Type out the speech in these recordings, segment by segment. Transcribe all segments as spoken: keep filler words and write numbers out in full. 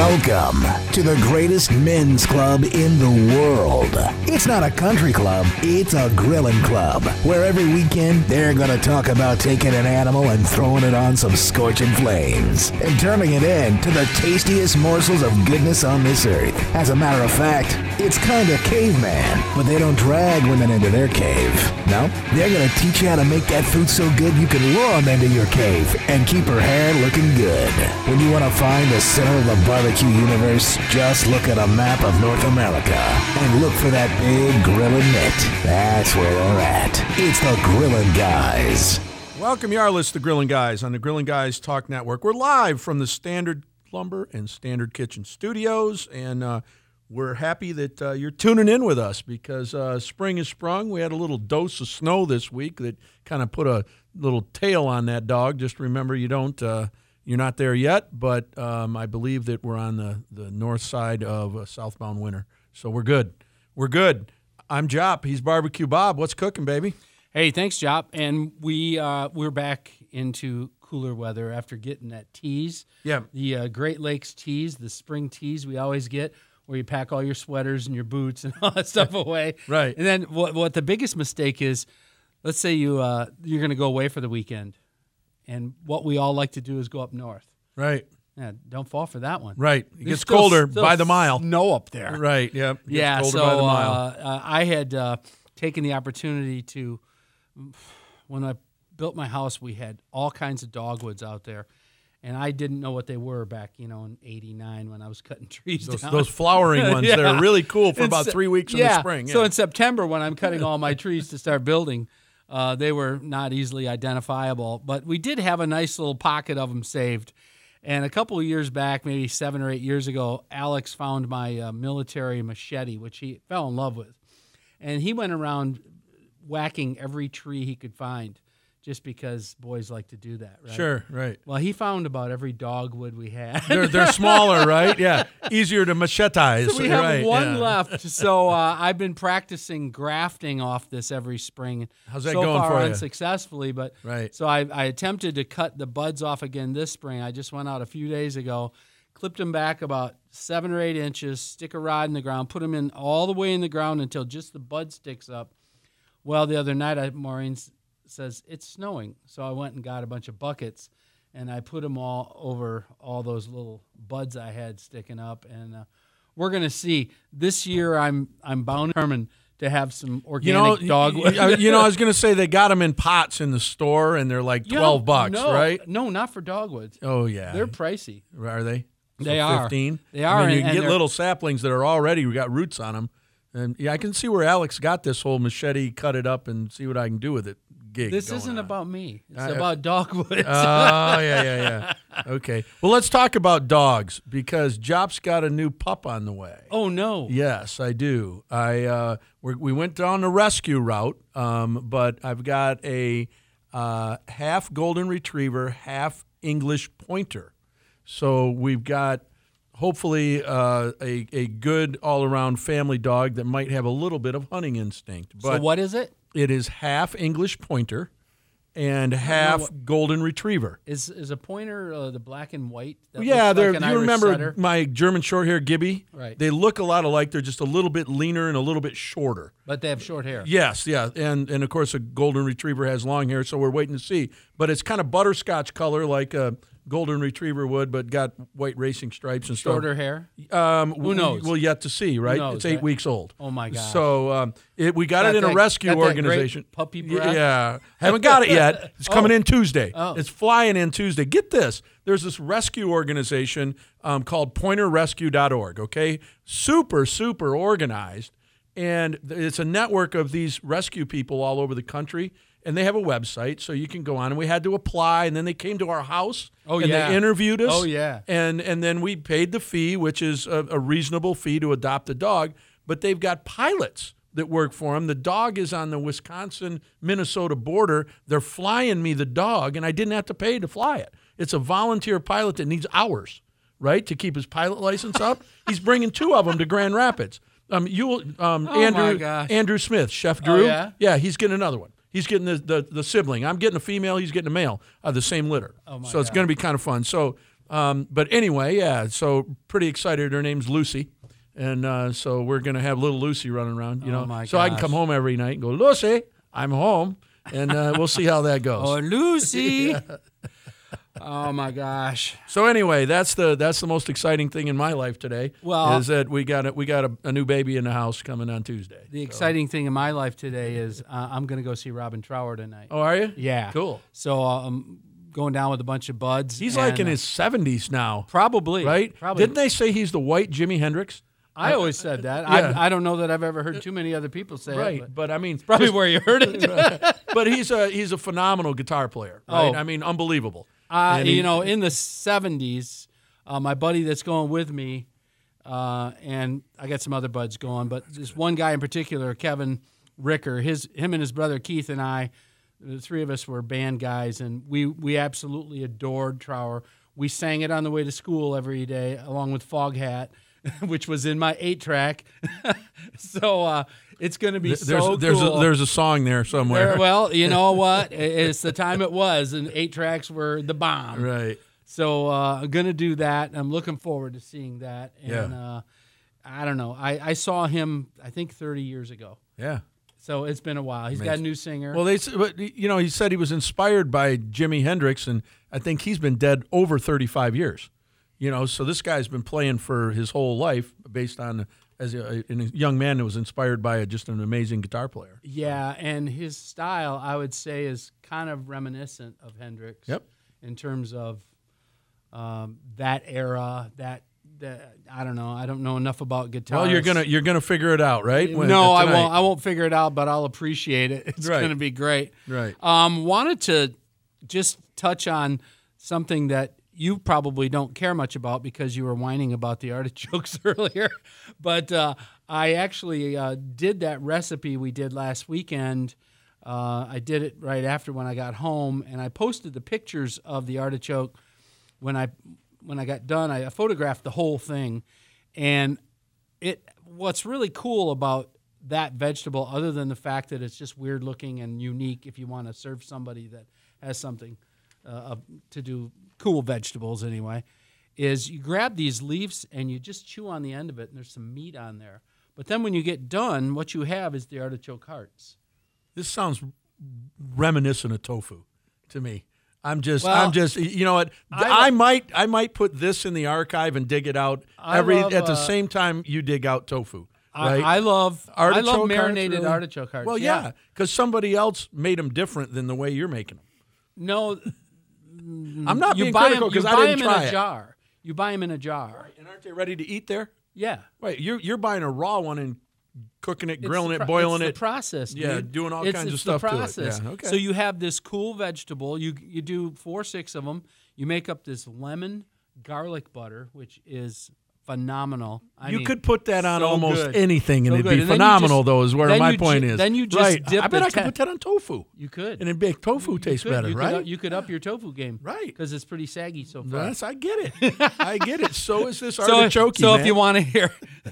Welcome to the greatest men's club in the world. It's not a country club, it's a grilling club, where every weekend they're going to talk about taking an animal and throwing it on some scorching flames and turning it into the tastiest morsels of goodness on this earth. As a matter of fact, it's kind of caveman, but they don't drag women into their cave. No, they're going to teach you how to make that food so good you can lure them into your cave and keep her hair looking good. When you want to find the center of the barbecue universe, just look at a map of North America and look for that big grilling mitt. That's where they're at. It's the Grilling Guys. Welcome, Yarlis, the Grilling Guys on the Grilling Guys Talk Network. We're live from the Standard Lumber and Standard Kitchen Studios, and uh, we're happy that uh, you're tuning in with us because uh, spring has sprung. We had a little dose of snow this week that kind of put a little tail on that dog. Just remember, you don't... Uh, You're not there yet, but um, I believe that we're on the, the north side of a southbound winter. So we're good. We're good. I'm Jop. He's Barbecue Bob. What's cooking, baby? Hey, thanks, Jop. And we, uh, we're back into cooler weather after getting that tease. Yeah. The uh, Great Lakes tease, the spring tease we always get, where you pack all your sweaters and your boots and all that stuff away. Right. And then what, what the biggest mistake is, let's say you, uh, you're going to go away for the weekend. And what we all like to do is go up north. Right. Yeah, don't fall for that one. Right. It There's gets still- colder still by the mile. Snow up there. Right. Yep. It gets Yeah. colder So by the mile. uh, uh, I had uh, taken the opportunity to, when I built my house, we had all kinds of dogwoods out there, and I didn't know what they were back, you know, in eighty-nine when I was cutting trees Those, down. those flowering ones Yeah. that are really cool for In about se- three weeks in yeah. the spring. So Yeah. in September, when I'm cutting all my trees to start building, uh, they were not easily identifiable. But we did have a nice little pocket of them saved. And a couple of years back, maybe seven or eight years ago, Alex found my uh, military machete, which he fell in love with. And he went around whacking every tree he could find, just because boys like to do that, right? Sure, right. Well, he found about every dogwood we had. They're, they're smaller, right? Yeah. Easier to machetize. So we have right, one yeah. left. So uh, I've been practicing grafting off this every spring. How's that so going far for you? unsuccessfully, but Right. so I, I attempted to cut the buds off again this spring. I just went out a few days ago, clipped them back about seven or eight inches, stick a rod in the ground, put them in all the way in the ground until just the bud sticks up. Well, the other night, I, Maureen says, it's snowing. So I went and got a bunch of buckets, and I put them all over all those little buds I had sticking up. And uh, we're going to see. This year, I'm I'm bound and determined to have some organic You know, dogwood. you, you know, I was going to say they got them in pots in the store, and they're like You know, twelve bucks, no, right? No, not for dogwoods. Oh, yeah. They're pricey. Are they? They So are. fifteen? They are, I mean, you and- can and get they're- little saplings that are already got roots on them. And yeah, I can see where Alex got this whole machete, cut it up, and see what I can do with it gig. This going isn't on. about me. It's I- about dogwoods. Oh, yeah, yeah, yeah. Okay. Well, let's talk about dogs because Jop's got a new pup on the way. oh, no. Yes, I do. I uh, we we went down the rescue route, um, but I've got a uh, half golden retriever, half English pointer. So we've got hopefully uh, a a good all around family dog that might have a little bit of hunting instinct. But So what is it? it is half English pointer and half golden retriever. Is is a pointer uh, the black and white? That Yeah, looks they're. like an you Irish remember setter? my German Shorthair Gibby? Right. They look a lot alike. They're just a little bit leaner and a little bit shorter. But they have short hair. Yes, yeah, and and of course a golden retriever has long hair, so we're waiting to see. But it's kind of butterscotch color, like a golden retriever would, but got white racing stripes and Shorter hair. stuff. Um, Who knows? We'll yet to see, right? knows, It's eight right? weeks old. Oh, my gosh. So um, it, we got, Got it in a that- rescue got that great organization. puppy Y- breath? Yeah, haven't got it yet. It's coming Oh. in Tuesday. Oh. It's flying in Tuesday. Get this. There's this rescue organization um, called pointer rescue dot org, okay? Super, super organized. And th- it's a network of these rescue people all over the country. And they have a website, so you can go on. And we had to apply, and then they came to our house. Oh, and yeah. they interviewed us. Oh, yeah. And and then we paid the fee, which is a, a reasonable fee to adopt a dog. But they've got pilots that work for them. The dog is on the Wisconsin-Minnesota border. They're flying me the dog, and I didn't have to pay to fly it. It's a volunteer pilot that needs hours, right, to keep his pilot license up. He's bringing two of them to Grand Rapids. Um, you will, um, Oh, my Andrew gosh. Andrew Smith, Chef Oh, Drew. yeah? Yeah, he's getting another one. He's getting the, the, the sibling. I'm getting a female. He's getting a male of the same litter. Oh, my so it's God. going to be kind of fun. So Um, but anyway, yeah, so pretty excited. Her name's Lucy. And uh, so we're going to have little Lucy running around, you Oh, know. my so I can gosh. come home every night and go, Lucy, I'm home. And uh, we'll see how that goes. Oh, Lucy. Oh, my gosh. So anyway, that's the that's the most exciting thing in my life today. Well- is that we got a, we got a, a new baby in the house coming on Tuesday. The exciting thing in my life today is uh, I'm going to go see Robin Trower tonight. Oh, are you? Yeah. Cool. So uh, I'm going down with a bunch of buds. He's like and, in uh, his seventies now, Probably. right? Probably. Didn't they say he's the white Jimi Hendrix? I always said that. Yeah. I, I don't know that I've ever heard too many other people say Right, it. But but I mean, probably just- where you heard it. but he's a he's a phenomenal guitar player. Right? Oh. I mean, unbelievable. Uh, And he- you know, in the seventies, uh, my buddy that's going with me, uh, and I got some other buds going, but this one guy in particular, Kevin Ricker, his him and his brother Keith and I, the three of us were band guys, and we we absolutely adored Trower. We sang it on the way to school every day, along with Foghat, which was in my eight track. so uh, it's going to be There's so there's cool. a, there's a song there somewhere. There- well, you know what? I- It's the time it was, and eight tracks were the bomb. Right. So uh, I'm going to do that. I'm looking forward to seeing that. And Yeah. uh, I don't know. I, I saw him, I think, thirty years ago. Yeah. So it's been a while. He's got a Amazing. new singer. Well, they s- but you know he said he was inspired by Jimi Hendrix, and I think he's been dead over thirty-five years. You know, so this guy's been playing for his whole life, based on as a, a young man who was inspired by a, just an amazing guitar player. yeah, and his style, I would say, is kind of reminiscent of Hendrix. Yep. In terms of um, that era, that, that I don't know. I don't know enough about guitar. Well, you're gonna you're gonna figure it out, right? When- no, I tonight. won't. I won't figure it out, but I'll appreciate it. It's Right. going to be great. Right. Um, wanted to just touch on something that you probably don't care much about because you were whining about the artichokes earlier, but uh, I actually uh, did that recipe we did last weekend. Uh, I did it right after when I got home, and I posted the pictures of the artichoke when I when I got done. I photographed the whole thing, and it. What's really cool about that vegetable, other than the fact that it's just weird looking and unique, if you want to serve somebody that has something uh, to do cool vegetables anyway, is you grab these leaves and you just chew on the end of it, and there's some meat on there. But then when you get done, what you have is the artichoke hearts. This sounds reminiscent of tofu to me. I'm just, Well, I'm just, you know what? I I, lo- might, I might put this in the archive and dig it out I every love, at the uh, same time you dig out tofu. I, Right? I love I love Artichoke hearts, marinated really? artichoke hearts. Well, yeah, because somebody else made them different than the way you're making them. No, I'm not you being buy critical them. You because I buy didn't them in try a it. jar. You buy them in a jar. And aren't they ready to eat there? Yeah. Wait, you're you're buying a raw one and cooking it, It's grilling the it, pro- boiling it's it. The process, Yeah, dude. doing all It's- kinds of it's stuff the to it. process. Yeah, okay. So you have this cool vegetable. You you do four, six of them. You make up this lemon garlic butter, which is phenomenal. I you mean, could put that on so almost good. anything, and So it'd good. be And then you phenomenal. just- though, is where then my you point ju- is. then you just right. dip I bet the I could ta- put that on tofu, You could. and it'd make tofu You taste could. better, you could right? up- you could up your tofu game, Right. Because it's pretty saggy so far. That's, I get it. I get it. So is this So, artichoke. so man. if you want to hear,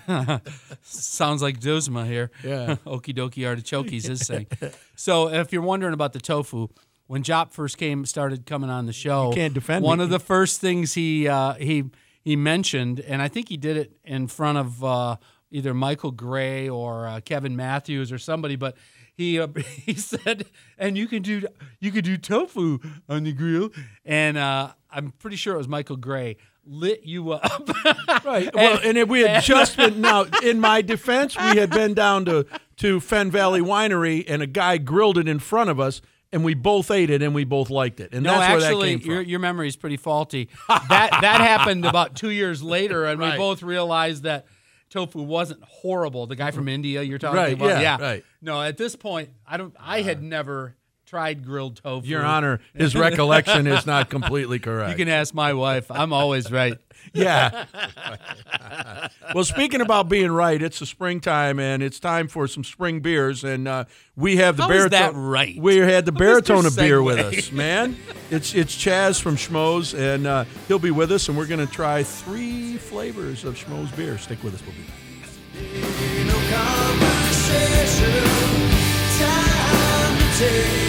sounds like Duzma here. Yeah. Okie dokie artichokes is saying. So if you're wondering about the tofu, when Jop first came, started coming on the show, You can't defend one me. of the first things he uh, he he mentioned, and I think he did it in front of uh, either Michael Gray or uh, Kevin Matthews or somebody, but he uh, he said, and you can do you could do tofu on the grill, and uh, I'm pretty sure it was Michael Gray lit you up. Right. Well, and if we had just been now, in my defense, we had been down to to Fen Valley Winery, and a guy grilled it in front of us, and we both ate it, and we both liked it, and No, that's where actually, that came from. your your memory is pretty faulty. that that happened about two years later, and we Right. both realized that tofu wasn't horrible. The guy from India you're talking Right, about, yeah, right. No, at this point, I don't. I had never tried grilled tofu. Your Honor, his recollection is not completely correct. You can ask my wife. I'm always right. Yeah. Well, speaking about being right, it's the springtime, and it's time for some spring beers, and uh, we have the How is baritone. that right? We had the How is baritone this of beer segue? with us, man. It's it's Chaz from Schmoes, and uh, he'll be with us, and we're going to try three flavors of Schmoes beer. Stick with us, we'll be back. No conversation, time to take.